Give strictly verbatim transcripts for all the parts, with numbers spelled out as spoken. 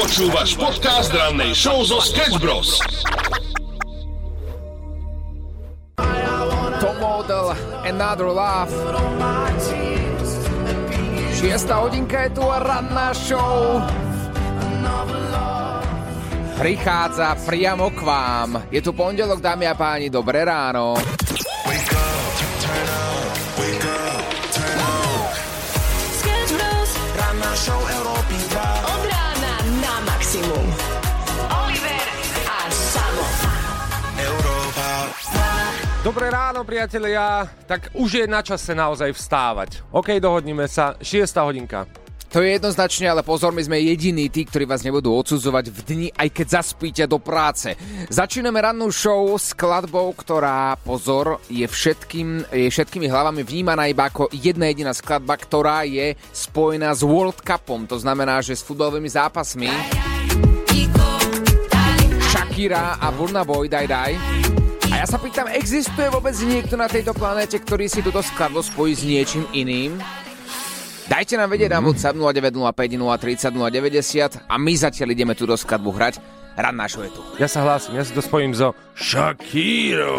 Počúvaš podcast rannej show zo Sketch Bros. Tom Odell, Another Love. Šiesta hodinka je tu a ranná show prichádza priamo k vám. Je tu pondelok, dámy a páni, dobré ráno. Ranná show Európy dva. Od rána na maximum. Oliver a Samo. Európa. Dobré ráno, priatelia. Tak už je na čase naozaj vstávať. OK, dohodnime sa. Šiesta hodinka. To je jednoznačne, ale pozor, my sme jediní tí, ktorí vás nebudú odsudzovať v dni, aj keď zaspíte do práce. Začíname rannú show s skladbou, ktorá, pozor, je, všetkým, je všetkými hlavami vnímaná iba ako jedna jediná skladba, ktorá je spojená s World Cupom. To znamená, že s futbalovými zápasmi. Shakira a Burna Boy, daj, daj. A ja sa pýtam, existuje vôbec niekto na tejto planéte, ktorý si túto skladbu spojí s niečím iným? Dajte nám vedieť na WhatsApp nula deväť nula päť nula tri nula nula deväťdesiat a my zatiaľ ideme túto skladbu hrať. Ranná show je tu. Ja sa hlásim, ja si to spojím so Shakiro.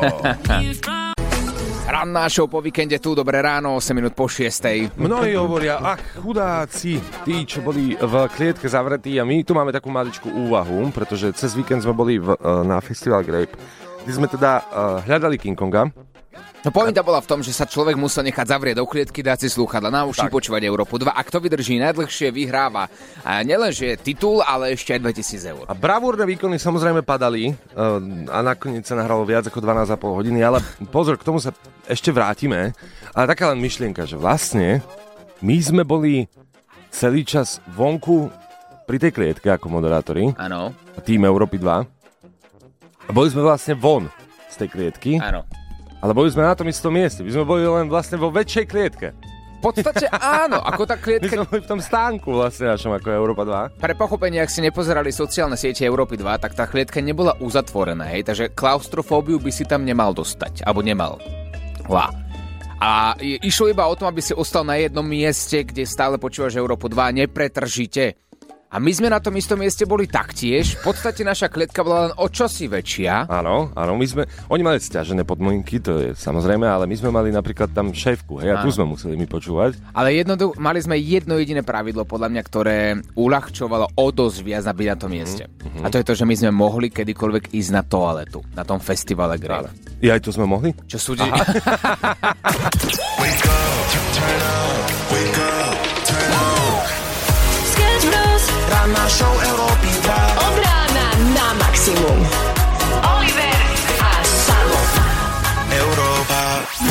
Ranná show po víkende tu, dobré ráno, osem minút po šiestej. Mnohí hovoria, ach, chudáci, tí, čo boli v klietke zavretí, a my tu máme takú maličkú úvahu, pretože cez víkend sme boli v, na Festival Grape, kde sme teda uh, hľadali King Konga. No pointa bola v tom, že sa človek musel nechať zavrieť do klietky, dať si slúchadla na uši, počúvať Európu dva. A kto vydrží najdlhšie, vyhráva. A nielenže titul, ale ešte aj dvetisíc eur. A bravúrne výkony samozrejme padali uh, a nakoniec sa nahralo viac ako dvanásť a pol hodiny, ale pozor, k tomu sa ešte vrátime. Ale taká len myšlienka, že vlastne my sme boli celý čas vonku pri tej klietke ako moderátori. Áno. Tým Európy dva. A boli sme vlastne von z tej klietky. Áno. Ale boli sme na tom istom mieste. My sme boli len vlastne vo väčšej klietke. V podstate áno, ako tá klietka... My sme boli v tom stánku vlastne našom ako Európa dva. Pre pochopenie, ak si nepozerali sociálne siete Európy dva, tak tá klietka nebola uzatvorená, hej, takže klaustrofóbiu by si tam nemal dostať, alebo nemal. Lá. A išlo iba o tom, aby si ostal na jednom mieste, kde stále počúvaš Európu dva, nepretržite. A my sme na tom istom mieste boli taktiež. V podstate naša klietka bola len o čosi väčšia. Áno, áno, my sme, oni mali sťažené podmienky, to je samozrejme, ale my sme mali napríklad tam šéfku, hej, a tu sme museli my počúvať. Ale jednoducho, mali sme jedno jediné pravidlo, podľa mňa, ktoré uľahčovalo o dosť viac byť na tom mieste. Mm-hmm. A to je to, že my sme mohli kedykoľvek ísť na toaletu, na tom festivale Grape. I aj to sme mohli? Čo súdi? Wake up, turn up, wake up, turn up. Sketch Bros. Ranná show Európy dva. Od rána na maximum. Oliver a Samo. Európa.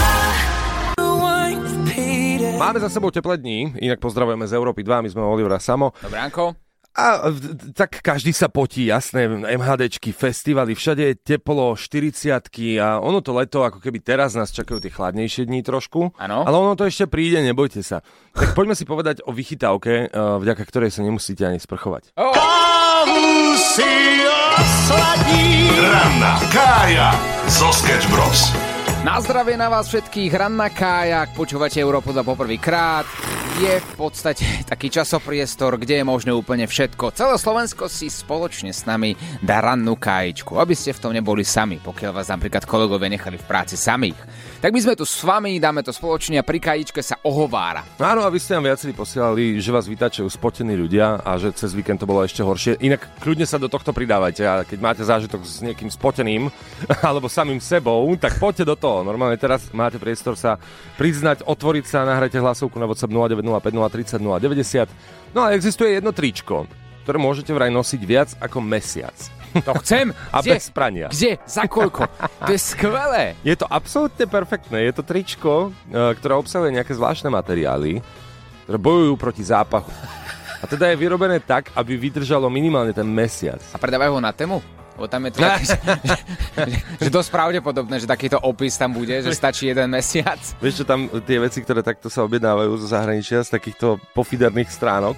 Máme za sebou teplé dní, inak pozdravujeme z Európy dva, my sme Oliver a Samo. Dobránko. A tak každý sa potí, jasné, MHDčky, festivaly, všade je teplo, štyridsiatky a ono to leto, ako keby teraz nás čakajú tie chladnejšie dní trošku. Áno. Ale ono to ešte príde, nebojte sa. Tak poďme si povedať o vychytávke, vďaka ktorej sa nemusíte ani sprchovať. Oh. Kávu si osladí. Ranná Kája zo Sketch Bros. Na zdravie na vás všetkých, ranná Kája, ak počúvate Európu dva poprvýkrát, je v podstate taký časopriestor, kde je možné úplne všetko. Celé Slovensko si spoločne s nami dá rannú Kájičku, aby ste v tom neboli sami, pokiaľ vás napríklad kolegovia nechali v práci samých. Tak my sme tu s vami, dáme to spoločne a pri Kájičke sa ohovára. Áno, a vy ste nám viacerí posielali, že vás vytačajú spotení ľudia a že cez víkend to bolo ešte horšie. Inak kľudne sa do tohto pridávajte a keď máte zážitok s niekým spoteným alebo samým sebou, tak poďte do toho. Normálne teraz máte priestor sa priznať, otvoriť sa, nahrajte hlasovku na WhatsApp nula deväť nula päť nula tri nula nula deväťdesiat. No a existuje jedno tričko, ktoré môžete vraj nosiť viac ako mesiac. To chcem. A Kde? bez prania. Kde? Za koľko? To je skvelé. Je to absolútne perfektné. Je to tričko, ktoré obsahuje nejaké zvláštne materiály, ktoré bojujú proti zápachu. A teda je vyrobené tak, aby vydržalo minimálne ten mesiac. A predávajú ho na tému? Lebo tam je to taký, že, že, že dosť pravdepodobné, že takýto opis tam bude, že stačí jeden mesiac. Vieš čo, tam tie veci, ktoré takto sa objednávajú zo zahraničia, z takýchto pofiderných stránok,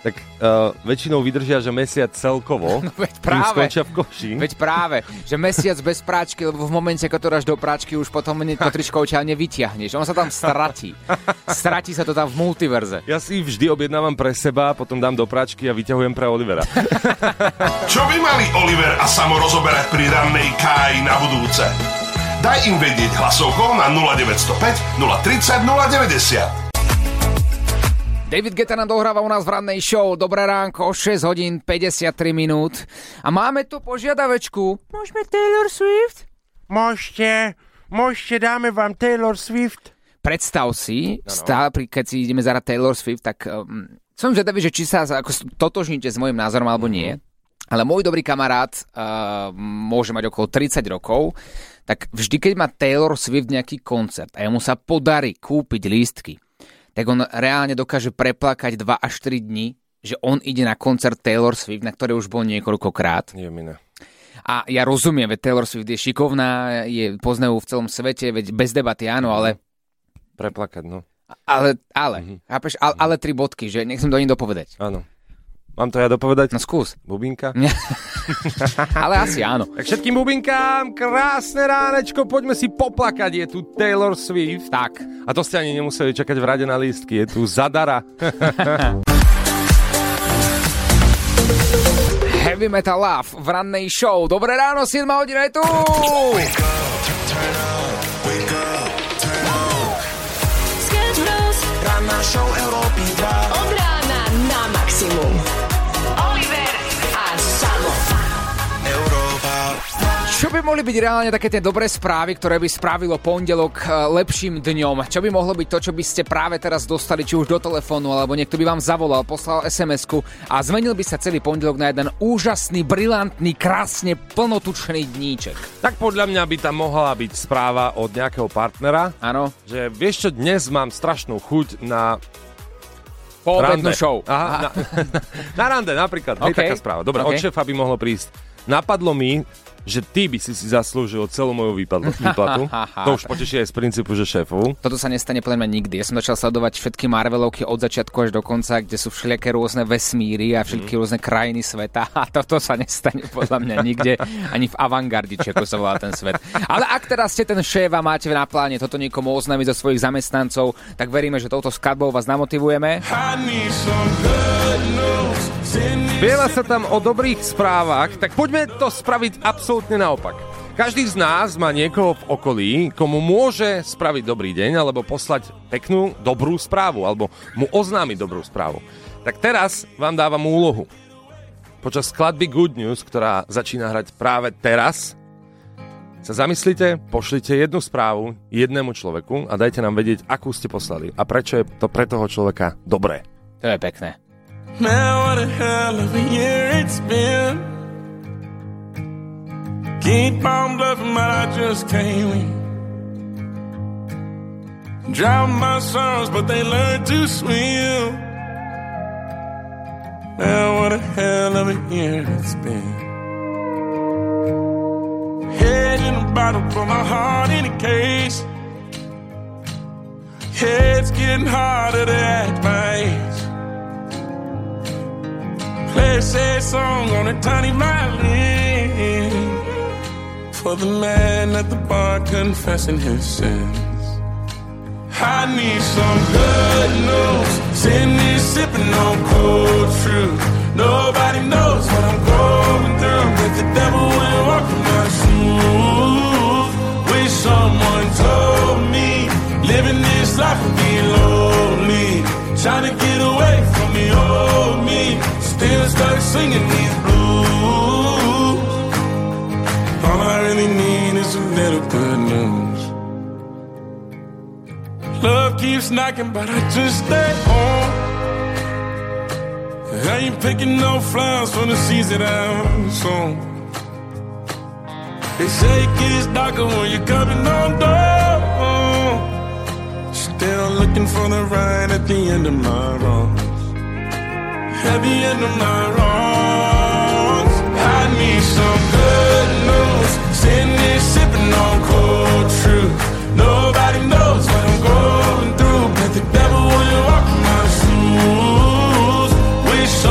tak uh, väčšinou vydržia, že mesiac celkovo, no, veď kým práve, skončia v koši. Veď práve, že mesiac bez práčky, lebo v momente, ako to dáš do práčky, už potom to tričko odtiaľ nevyťahneš. On sa tam stratí. Stratí sa to tam v multiverze. Ja si vždy objednávam pre seba, potom dám do práčky a vyťahujem pre Olivera. Čo by mali Oliver a Samo rozoberať pri rannej Káji na budúce? Daj im vedieť hlasovkou na nula deväť nula päť, nula tri nula, nula deväťdesiat. David Guetta nám dohráva u nás v rannej show. Dobré ránko, šesť hodín päťdesiattri minút. A máme tu požiadavečku. Môžeme Taylor Swift? Môžete, môžete, dáme vám Taylor Swift. Predstav si, no, no. Stále, keď si ideme zahrať Taylor Swift, tak um, som zvedavý, že či sa ako totožníte s môjim názorom alebo nie. Ale môj dobrý kamarát uh, môže mať okolo tridsať rokov, tak vždy, keď má Taylor Swift nejaký koncert a jemu sa podarí kúpiť lístky, tak on reálne dokáže preplakať dva až tri dni, že on ide na koncert Taylor Swift, na ktoré už bol niekoľkokrát. Je mine. A ja rozumiem, veď Taylor Swift je šikovná, je poznajú v celom svete, veď bez debaty áno, ale... Preplakať, no. Ale, ale, mm-hmm. chápeš, ale, ale tri bodky, že nechcem do ní dopovedať. Áno. Mám to ja dopovedať? No skús. Bubinka? Ale asi áno. Tak všetkým bubinkám, krásne ránečko, poďme si poplakať, je tu Taylor Swift. Tak. A to ste ani nemuseli čakať v rade na lístky, je tu zadara. Heavy Metal Love v rannej show. Dobré ráno, siedma hodina je tu. Ranná show Európy dva. Od rána na maximum. Oliver a Samo. Európa. Čo by mohli byť reálne také tie dobré správy, ktoré by spravilo pondelok lepším dňom? Čo by mohlo byť to, čo by ste práve teraz dostali, či už do telefónu, alebo niekto by vám zavolal, poslal es em esku a zmenil by sa celý pondelok na jeden úžasný, brilantný, krásne plnotučný dníček? Tak podľa mňa by tam mohla byť správa od nejakého partnera. Áno. Že vieš čo, dnes mám strašnú chuť na... Poobednú show. Aha, na, na rande napríklad. Okay. Hej, taká správa. Dobre, okay. Od šéfa by mohlo prísť. Napadlo mi, že ty by si si zaslúžil celú moju výplatu. To už poteší aj z princípu, že šéfov. Toto sa nestane podľa mňa nikdy. Ja som začal sledovať všetky Marvelovky od začiatku až do konca, kde sú všelijaké rôzne vesmíry a všetky mm. rôzne krajiny sveta. A toto sa nestane podľa mňa nikde, ani v avantgarde, či ako sa volá ten svet. Ale ak teraz ste ten šéf a máte na pláne toto niekomu oznámiť zo svojich zamestnancov, tak veríme, že touto skladbou vás namotivujeme. Spieva sa tam o dobrých správach, tak poďme to spraviť absolútne naopak. Každý z nás má niekoho v okolí, komu môže spraviť dobrý deň, alebo poslať peknú, dobrú správu, alebo mu oznámiť dobrú správu. Tak teraz vám dávam úlohu. Počas skladby Good News, ktorá začína hrať práve teraz, sa zamyslite, pošlite jednu správu jednému človeku a dajte nám vedieť, akú ste poslali a prečo je to pre toho človeka dobré. To je pekné. Man, what a hell of a year it's been. Keep on bluffing, but I just can't win. Drown my sorrows, but they learn to swim. Man, what a hell of a year it's been. Head in a bottle, put my heart in a case. Head's getting harder to act my age. Play a sad song on a tiny violin for the man at the bar confessing his sins. I need some good news. Sitting here sipping on cold fruit. Nobody knows what I'm going through, but the devil will walk in my shoes. Wish someone told me living this life would be lonely. Trying to get away from the old me. Still stuck singing these blues. All I really need is a little good news. Love keeps knocking, but I just stay home. I ain't picking no flowers for the seeds that I'm sown. They say it gets darker when you're coming on door. Still looking for the right at the end of my wrongs. At the end of my wrongs, I need some good news. Sitting here sipping on cold truth. Nobody knows what I'm going through, but the devil will walk in my shoes. Wish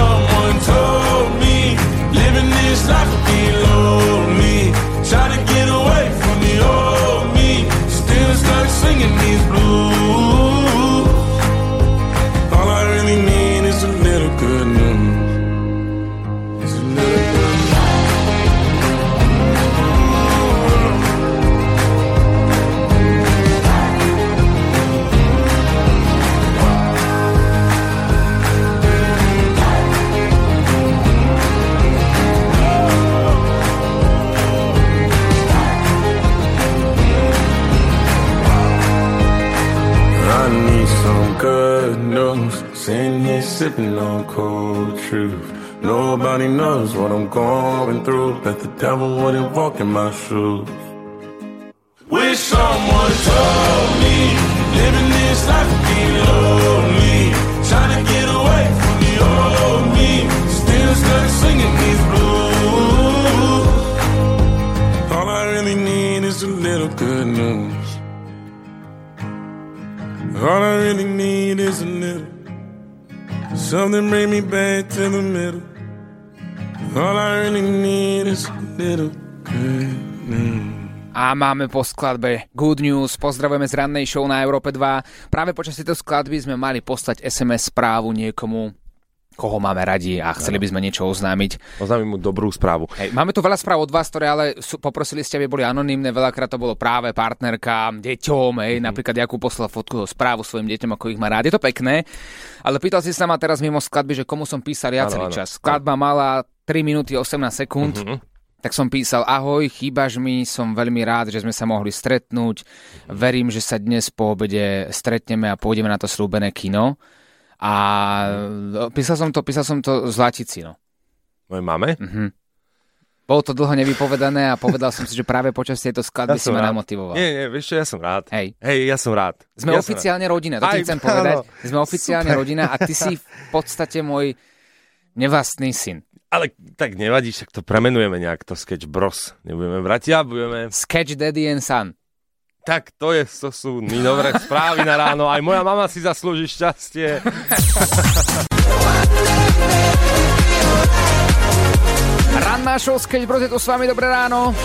sipping on cold truth. Nobody knows what I'm going through. Bet the devil wouldn't walk in my shoes. Wish someone told me living this life would be lonely. Trying to get away from the old me. Still stuck singing these blues. All I really need is a little good news. All I really need is a little. Something bring me back to the middle. All I really need is a little good news. A máme po skladbe Good News. Pozdravujeme z rannej show na Európe dva. Práve počas tejto skladby sme mali poslať es em es správu niekomu, koho máme radi a chceli by sme niečo oznámiť. Oznámim mu dobrú správu. Hej, máme tu veľa správ od vás, ktoré ale sú, poprosili ste, aby boli anonymné. Veľakrát to bolo práve partnerka, deťom. Hej. Mm-hmm. Napríklad Jakub poslal fotku, správu svojim deťom, ako ich má rád. Je to pekné, ale pýtal si sa ma teraz mimo skladby, že komu som písal ja celý čas. Skladba mala tri minúty osemnásť sekúnd. Mm-hmm. Tak som písal, ahoj, chýbaš mi, som veľmi rád, že sme sa mohli stretnúť. Verím, že sa dnes po obede stretneme a pôjdeme na to slúbené kino. A písal som to, písal som to Zlatici, no. Mojej mame? Mhm. Bolo to dlho nevypovedané a povedal som si, že práve počas tejto skladby ja si ma namotivoval. Nie, nie, vieš čo, ja som rád. Hej. Hej, ja som rád. Sme ja oficiálne rodina, to ti chcem povedať. Sme oficiálne Super. rodina a ty si v podstate môj nevlastný syn. Ale tak nevadí, však to premenujeme nejak, to Sketch Bros. Nebudeme bratia, budeme... Sketch Daddy and Son. Tak to, je, to sú mi dobré správy na ráno. Aj moja mama si zaslúži šťastie. Ranná show Sketch Bros, je tu s vami, dobré ráno.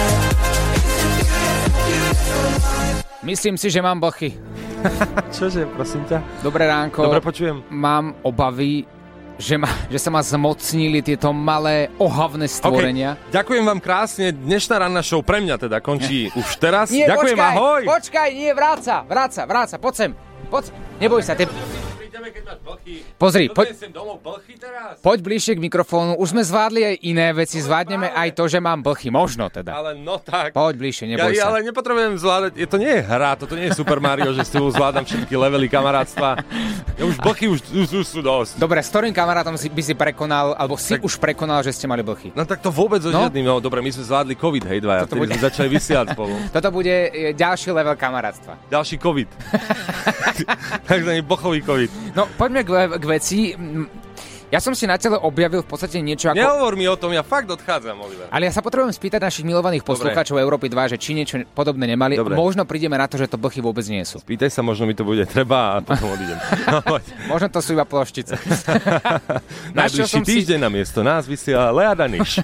Myslím si, že mám blchy. Čože, prosím ťa? Dobré ránko. Dobre počujem. Mám obavy, Že, ma, že sa ma zmocnili tieto malé ohavné stvorenia. Okay. Ďakujem vám krásne. Dnešná ranná show pre mňa teda končí už teraz. Nie, Ďakujem, počkaj, ahoj. Počkaj, nie, vráca, vráca, vráca, poď sem. Poď, neboj sa. Te... Pozri, poď, poď bližšie k mikrofónu. Už sme zvládli aj iné veci. Zvládneme aj to, že mám blchy. Možno teda. Ale no tak. Poď bližšie, neboj ja, sa. Ale nepotrebujem zvládať. Je to nie je hra, toto nie je Super Mario, že s tebou zvládam všetky levely kamarátstva. Ja už blchy už, už, už sú dosť. Dobre, s ktorým kamarátom si, by si prekonal, alebo si tak... už prekonal, že ste mali blchy? No tak to vôbec so no? žiadnym. No dobre, my sme zvládli COVID, hej dvaja. Vtedy bude... sme začali vysielať spolu. Toto bude ďalší level kamarátstva. Ďalší COVID. Takzvaný bochový COVID. No, poďme k, k veci. Ja som si na tele objavil v podstate niečo ako... Nehovor mi o tom, ja fakt odchádzam, Oliver. Ale ja sa potrebujem spýtať našich milovaných poslucháčov Európy dva, že či niečo podobné nemali. Dobre. Možno prídeme na to, že to blchy vôbec nie sú. Spýtaj sa, možno mi to bude treba a potom odídem. No, možno to sú iba ploštice. Najbližší týždeň si... na miesto nás vysiela Lea Daniš.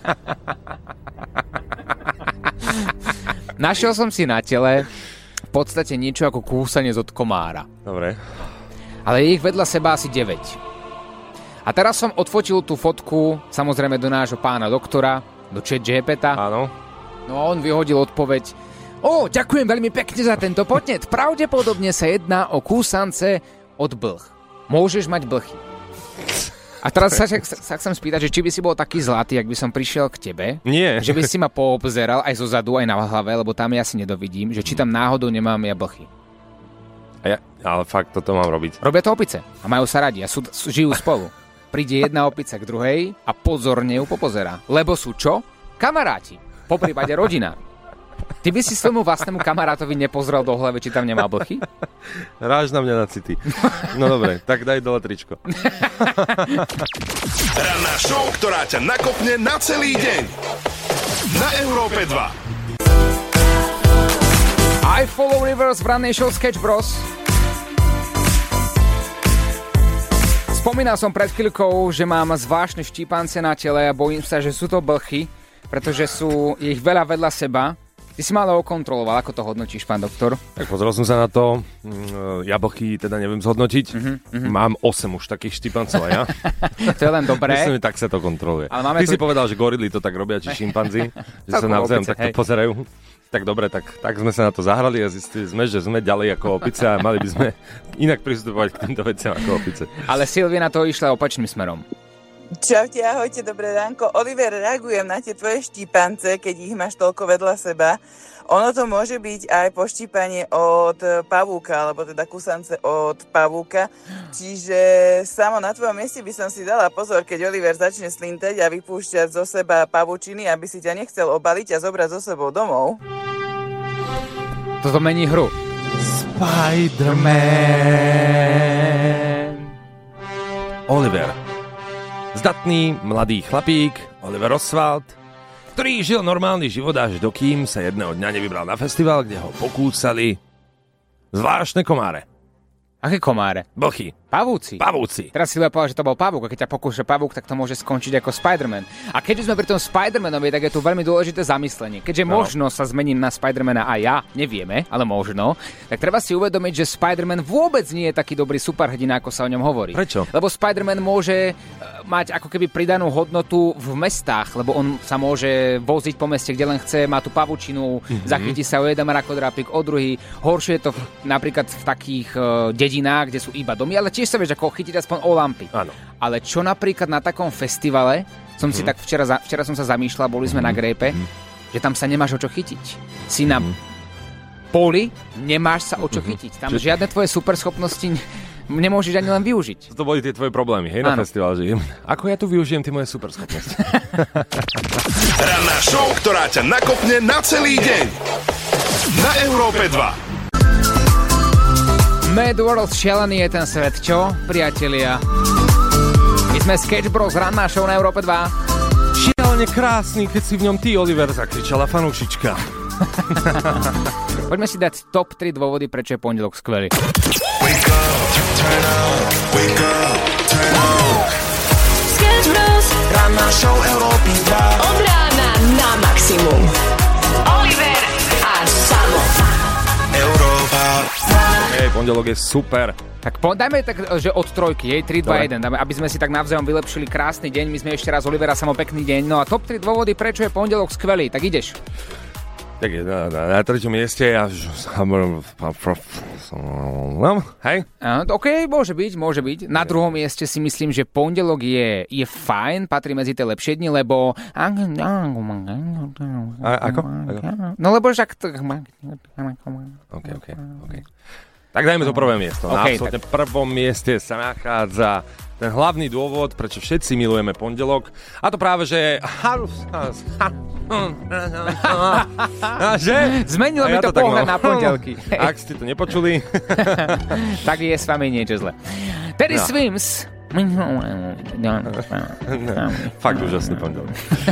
Našiel som si na tele v podstate niečo ako kúsanie od komára. Dobre. Ale je ich vedľa seba asi deväť. A teraz som odfotil tú fotku, samozrejme do nášho pána doktora, do ChatGPT. Áno. No a on vyhodil odpoveď. Ó, ďakujem veľmi pekne za tento podnet. Pravdepodobne sa jedná o kúsance od blch. Môžeš mať blchy. A teraz sa, sa, sa chcem spýtať, že či by si bol taký zlatý, ak by som prišiel k tebe. Nie. Že by si ma poobzeral aj zo zadu, aj na hlave, lebo tam ja si nedovidím, že či tam náhodou nemám ja blchy. A ja, ale fakt toto mám robiť. Robia to opice a majú sa radi a sú, sú, žijú spolu. Príde jedna opica k druhej a pozorne ju popozerá. Lebo sú čo? Kamaráti. Po prípade rodina. Ty by si svojmu vlastnému kamarátovi nepozrel do hlavy, či tam nemá blchy? Ráž na mňa na city. No dobre, tak daj dole tričko. Ranná show, ktorá ťa nakopne na celý deň. Na Európe dva. I follow rivers v rannej show Sketch Bros. Spomínal som pred chvíľkou, že mám zvláštne štípance na tele a bojím sa, že sú to blchy, pretože sú ich veľa vedľa seba. Ty si ma ale okontroloval, ako to hodnotíš, pán doktor? Tak pozrel som sa na to, ja blchy teda neviem zhodnotiť, uh-huh, uh-huh. Mám osem už takých štípancov a ja. To je len dobré. Myslím, tak sa to kontroluje. Ty tu... si povedal, že gorily to tak robia, či šimpanzi, že sa navzájom takto pozerajú. Tak dobre, tak, tak sme sa na to zahrali a zistili sme, že sme ďalej ako opice a mali by sme inak pristupovať k týmto veciam ako opice. Ale Silvia na to išla opačným smerom. Čaute, ahojte, dobré ránko. Oliver, reagujem na tie tvoje štípance, keď ich máš toľko vedľa seba. Ono to môže byť aj poštípanie od pavúka, alebo teda kusance od pavúka. Čiže samo na tvojom mieste by som si dala pozor, keď Oliver začne slintať a vypúšťať zo seba pavučiny, aby si ťa nechcel obaliť a zobrať so sebou domov. Toto mení hru. Spider-Man. Oliver. Zdatný, mladý chlapík, Oliver Oswald, ktorý žil normálny život až dokým sa jedného dňa nevybral na festival, kde ho pokúcali zvláštne komáre. Aké komáre? Blchy. Pavúci. Pavúci. Teraz si povedal, že to bol pavúk, a keď ťa pokúša pavúk, tak to môže skončiť ako Spider-Man. A keďže sme pri tom Spider-Manovi, tak je tu veľmi dôležité zamyslenie. Keďže no. možno sa zmením na Spider-Mana aj ja, nevieme, ale možno, tak treba si uvedomiť, že Spider-Man vôbec nie je taký dobrý superhrdina, ako sa o ňom hovorí. Prečo? Lebo Spider-Man môže mať ako keby pridanú hodnotu v mestách, lebo on sa môže voziť po meste, kde len chce, má tú pavučinu, mm-hmm. zachytí sa o jeden mrakodrapik, o druhý. Horšie je to v, napríklad v takých uh, dedinách, kde sú iba domy, ale tiež sa vieš, ako chytiť aspoň o lampy. Áno. Ale čo napríklad na takom festivale, som mm. si tak včera, včera som sa zamýšľal, boli sme mm. na Grépe, mm. že tam sa nemáš o čo chytiť. Si na mm. poli, nemáš sa o čo chytiť. Tam Čiže... žiadne tvoje superschopnosti nemôžeš ani len využiť. To boli tie tvoje problémy, hej, na festival, že ako ja tu využijem tie moje superschopnosti. Ranná show, ktorá ťa nakopne na celý deň. Na Európe dva. Mad World, šialený je ten svet, čo, priatelia? My sme Sketch Bros, ranná show na Európe dva. Šialene krásny, keď si v ňom ty, Oliver, zakričala fanúšička. Poďme si dať top tri dôvody, prečo je pondelok skvelý. Wake up, turn up, wake up, turn up. Sketch Bros. Ranná show Európy dva. Od rána na maximum. Oliver a Samo. Európa. Hej, pondelok je super. Tak po, dajme tak, že od trojky, jej tri, dva, jeden, dáme, aby sme si tak navzájom vylepšili krásny deň. My sme ešte raz Olivera Samo, pekný deň. No a top tri dôvody, prečo je pondelok skvelý. Tak ideš. Tak je na, na, na treťom mieste ja... Hej? OK, môže byť, môže byť. Na druhom mieste si myslím, že pondelok je, je fajn, patrí medzi tie lepšie dni, lebo... A, ako? No lebo však... OK, OK, OK. Tak dajme to prvé miesto. Na Okay, absolútne tak. prvom mieste sa nachádza ten hlavný dôvod, prečo všetci milujeme pondelok. A to práve, že... že? Zmenilo mi ja to, to pohľad na pondelky. Ak ste to nepočuli. Tak je s vami niečo zle. Teddy no. Swims. Fakt úžasný pondelok.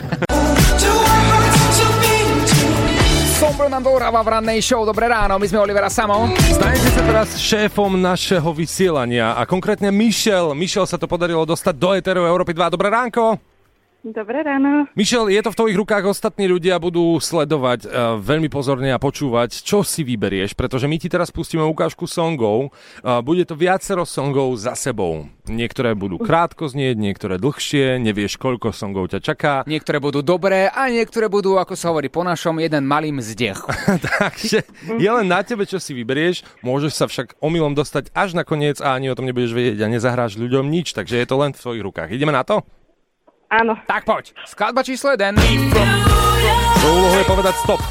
Sombro nám dohráva v rannej show. Dobré ráno, my sme Oliver a Samo. Stanete sa teraz šéfom našeho vysielania a konkrétne Michelle. Michelle sa to podarilo dostať do éteru Európy dva. Dobré ránko. Dobré ráno. Michelle, je to v tvojich rukách, ostatní ľudia budú sledovať uh, veľmi pozorne a počúvať, čo si vyberieš, pretože my ti teraz pustíme ukážku songov. Uh, bude to viacero songov za sebou. Niektoré budú krátko znieť, niektoré dlhšie, nevieš, koľko songov ťa čaká. Niektoré budú dobré a niektoré budú, ako sa hovorí po našom, jeden malý mzdech. Takže je len na tebe, čo si vyberieš. Môžeš sa však omylom dostať až na koniec a ani o tom nebudeš vedieť a nezahráš ľuďom nič, takže je to len v tvojich rukách. Ideme na to? Áno. Tak poď. Skladba číslo jeden. To úlohu je povedať stop.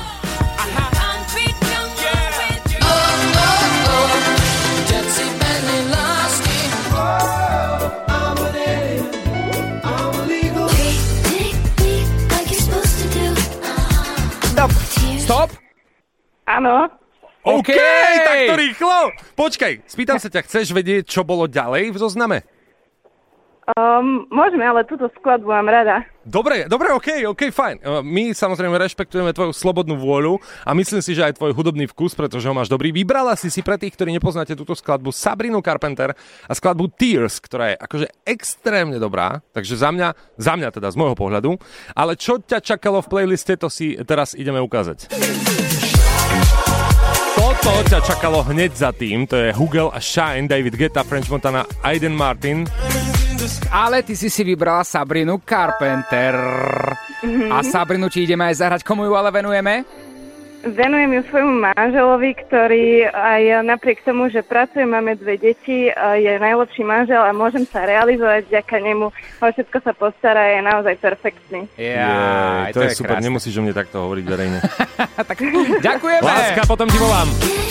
Stop. Stop. Áno. OK, tak to rýchlo. Počkaj, spýtam sa ťa, chceš vedieť, čo bolo ďalej v zozname? Um, môžeme, ale túto skladbu mám rada. Dobre, dobre, OK, OK, fajn. My samozrejme rešpektujeme tvoju slobodnú vôľu a myslím si, že aj tvoj hudobný vkus, pretože ho máš dobrý. Vybrala si si pre tých, ktorí nepoznáte túto skladbu, Sabrinu Carpenter a skladbu Tears, ktorá je akože extrémne dobrá, takže za mňa, za mňa teda z môjho pohľadu. Ale čo ťa čakalo v playliste, to si teraz ideme ukázať. Toto ťa čakalo hneď za tým, to je Hugel a Shine, David Guetta, French Montana, Aiden Martin. Ale ty si si vybrala Sabrinu Carpenter. Mm-hmm. A Sabrinu ti ideme aj zahrať. Komu ju ale venujeme? venujem ju svojmu manželovi, ktorý aj napriek tomu, že pracujem, máme dve deti, je najlepší manžel a môžem sa realizovať vďaka nemu. O všetko sa postará, je naozaj perfektný. Ja, je, to, to je, je super, krásne. Nemusíš o mne takto hovoriť verejne. Tak ďakujeme. Láska, potom ti volám.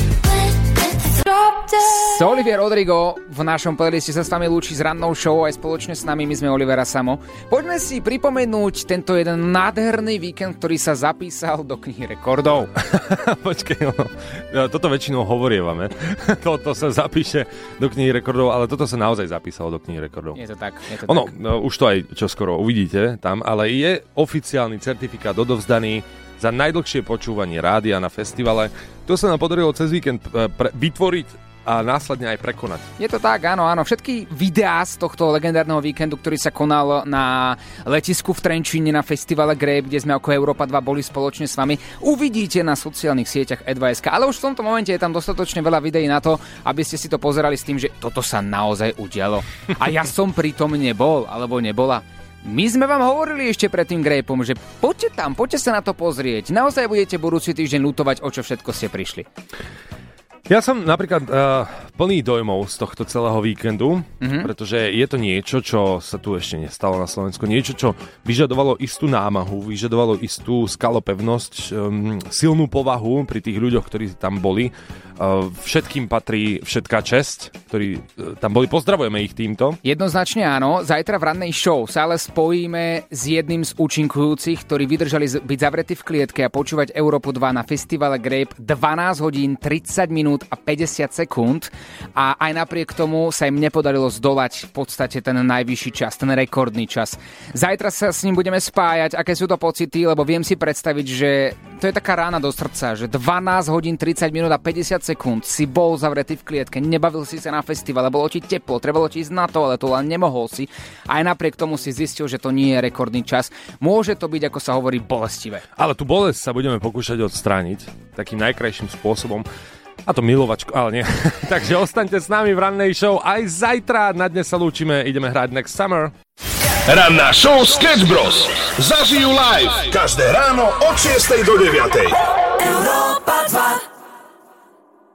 Olivier Rodrigo v našom playliste sa s nami lúči s rannou show aj spoločne s nami, my sme Oliver a Samo. Poďme si pripomenúť tento jeden nádherný víkend, ktorý sa zapísal do knihy rekordov. Počkej, no, toto väčšinou hovorievame. Toto sa zapíše do knihy rekordov, ale toto sa naozaj zapísalo do knihy rekordov. Je to tak. Je to ono, tak. No, už to aj čoskoro uvidíte tam, ale je oficiálny certifikát odovzdaný za najdlhšie počúvanie rádia na festivale. To sa nám podarilo cez víkend pre- vytvoriť a následne aj prekonať. Je to tak, áno, áno. Všetky videá z tohto legendárneho víkendu, ktorý sa konal na letisku v Trenčíne na festivale Grape, kde sme ako Európa dva boli spoločne s vami, uvidíte na sociálnych sieťach é dva bodka es ká. Ale už v tomto momente je tam dostatočne veľa videí na to, aby ste si to pozerali s tým, že toto sa naozaj udialo. A ja som pri tom nebol, alebo nebola. My sme vám hovorili ešte pred tým Grapeom, že poďte tam, poďte sa na to pozrieť. Naozaj budete budúci týždeň ľutovať, o čo všetko ste prišli. Ja som napríklad uh, plný dojmov z tohto celého víkendu, mm-hmm. pretože je to niečo, čo sa tu ešte nestalo na Slovensku. Niečo, čo vyžadovalo istú námahu, vyžadovalo istú skalopevnosť, um, silnú povahu pri tých ľuďoch, ktorí tam boli. Uh, všetkým patrí všetká česť, ktorí uh, tam boli. Pozdravujeme ich týmto. Jednoznačne áno. Zajtra v rannej show sa ale spojíme s jedným z účinkujúcich, ktorí vydržali z- byť zavretí v klietke a počúvať Európu dva na festivale Grape dvanásť hodín, tridsať minút a päťdesiat sekúnd a aj napriek tomu sa im nepodarilo zdolať v podstate ten najvyšší čas, ten rekordný čas. Zajtra sa s ním budeme spájať, aké sú to pocity, lebo viem si predstaviť, že to je taká rána do srdca, že dvanásť hodín, tridsať minút a päťdesiat sekúnd si bol zavretý v klietke, nebavil si sa na festivale, bolo ti teplo, trebalo ti ísť na toaletu, ale nemohol si. Aj napriek tomu si zistil, že to nie je rekordný čas. Môže to byť, ako sa hovorí, bolestivé. Ale tú bolesť sa budeme pokúšať odstrániť takým najkrajším spôsobom. A to milovačko, ale nie. Takže ostaňte s nami v rannej show aj zajtra. Na dnes sa lúčime, ideme hrať Next Summer. Ranná show Sketch Bros. Zažijú live každé ráno od šiestej do deviatej. Európa dva.